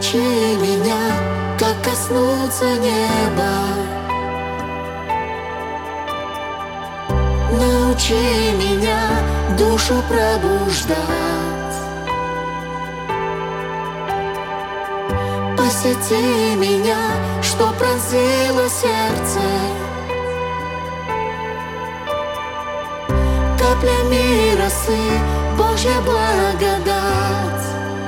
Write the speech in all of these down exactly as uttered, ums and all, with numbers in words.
Научи меня, как коснуться неба. Научи меня душу пробуждать. Посети меня, что пронзило сердце. Каплями росы Божья благодать.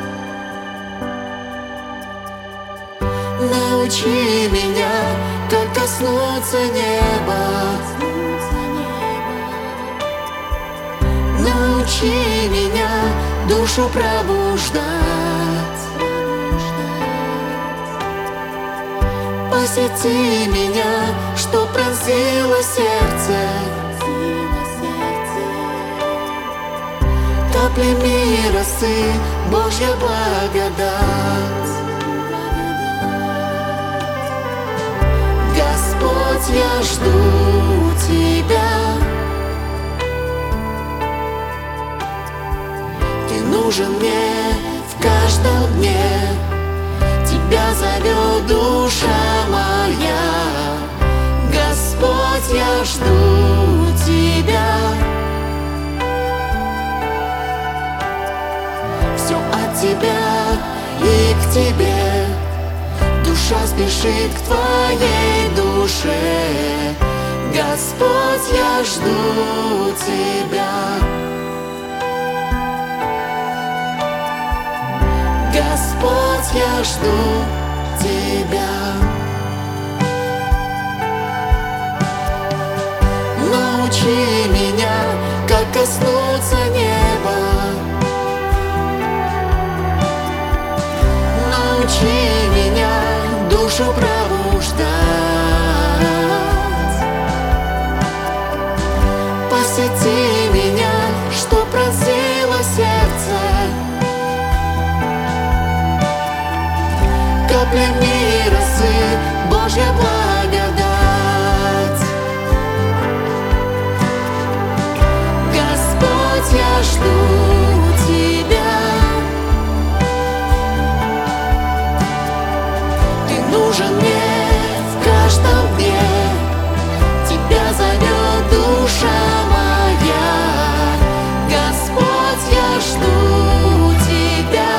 Научи меня, как коснуться неба. Научи меня душу пробуждать. Посети меня, что пронзило сердце. Каплями росы Божья благодать. Господь, я жду Тебя. Ты нужен мне в каждом дне. Тебя зовет душа моя. Господь, я жду Тебя. Все от Тебя и к Тебе. Душа спешит к Твоей душе. Господь, я жду Тебя. Господь, я жду Тебя. Научи меня, как коснуться неба. Научи меня душу пробуждать. Посети меня, что пронзило сердце. Каплями росы Божья благодать. Господь, я жду Тебя. Ты нужен мне в каждом дне. Тебя зовет душа моя. Господь, я жду Тебя.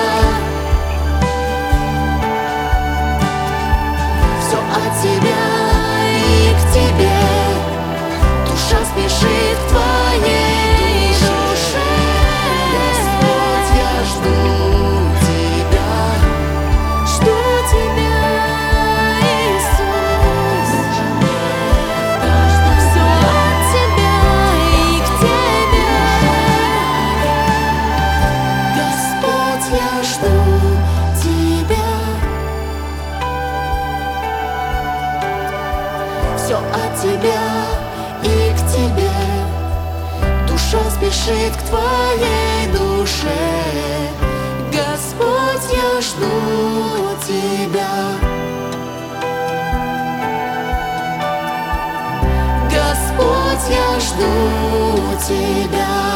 От Тебя и к Тебе. Душа спешит к Твоей душе. Господь, я жду Тебя. Жду Тебя, Иисус. Все от Тебя и к Тебе. Господь, я жду Тебя. Все от Тебя и к Тебе. Душа спешит к Твоей душе. Господь, я жду Тебя. Господь, я жду Тебя.